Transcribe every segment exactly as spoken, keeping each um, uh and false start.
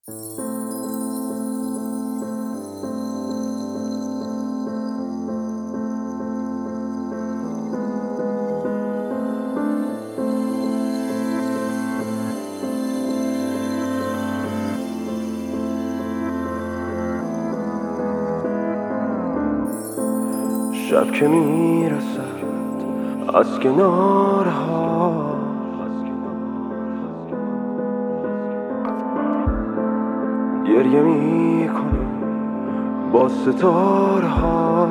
شب که میرسد از کنارها، گریه میکنم با ستاره ها.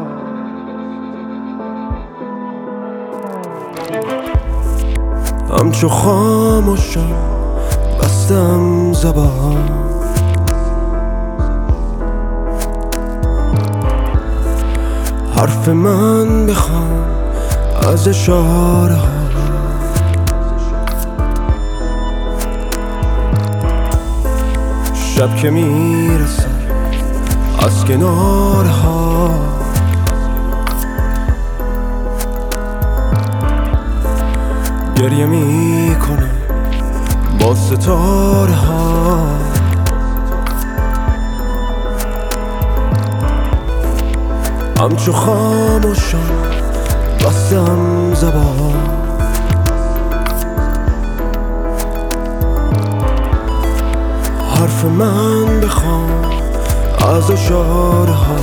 همچو خاموشم بستم زبان، حرف من بخوام از اشاره ها. شب که میرسه از کناره ها، گریه میکنم با ستاره ها. همچو خاموشم بستم زبان، حرف من بخوام از اشاره ها.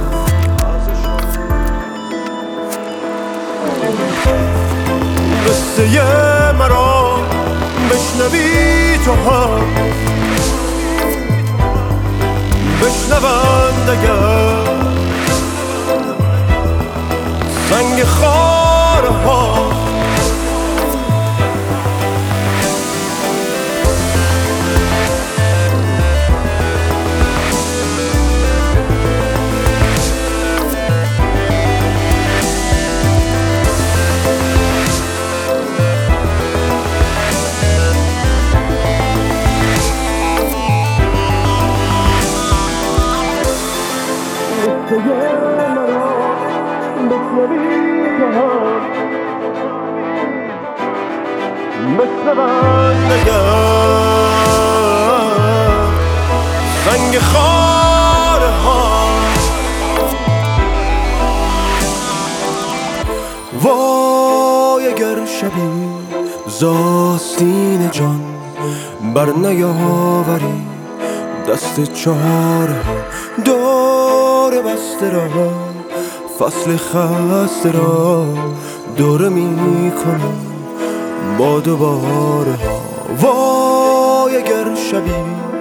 قصه مرا بشنوی تو هم، بشنوند اگر سنگ خاره ها. مثل من نگر سنگ خاره ها. وای اگر شبی زاستین جان بر نیاوری دست چاره ها. دور بسته را فصل خسته را دوره می کنم با دوباره ها. وای اگر شبی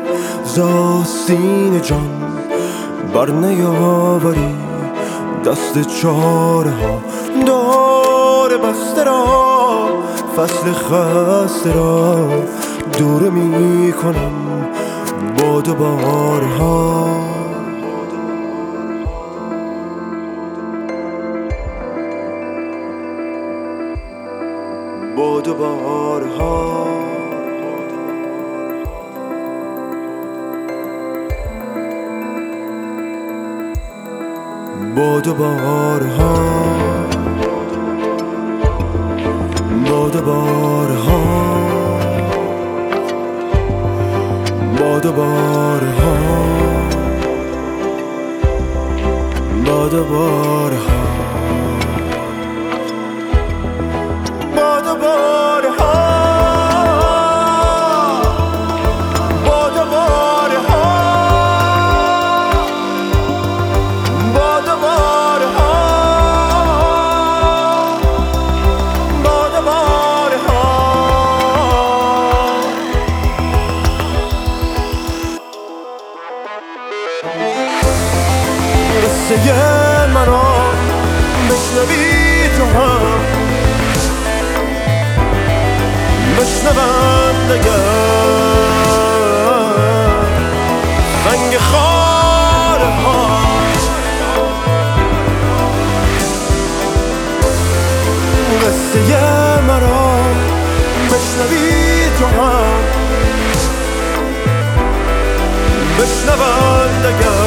زاستین جان بر نیاوری دست چاره ها. دور بسته را فصل خسته را دوره می کنم با دوباره ها. با دوباره ها. با دوباره ها. با دوباره ها. با دوباره ها. با دوباره ها. قصه مرا بشنوی تو هم، بشنوند اگر سنگ خاره ها. قصه مرا بشنوی تو هم، بشنوند اگر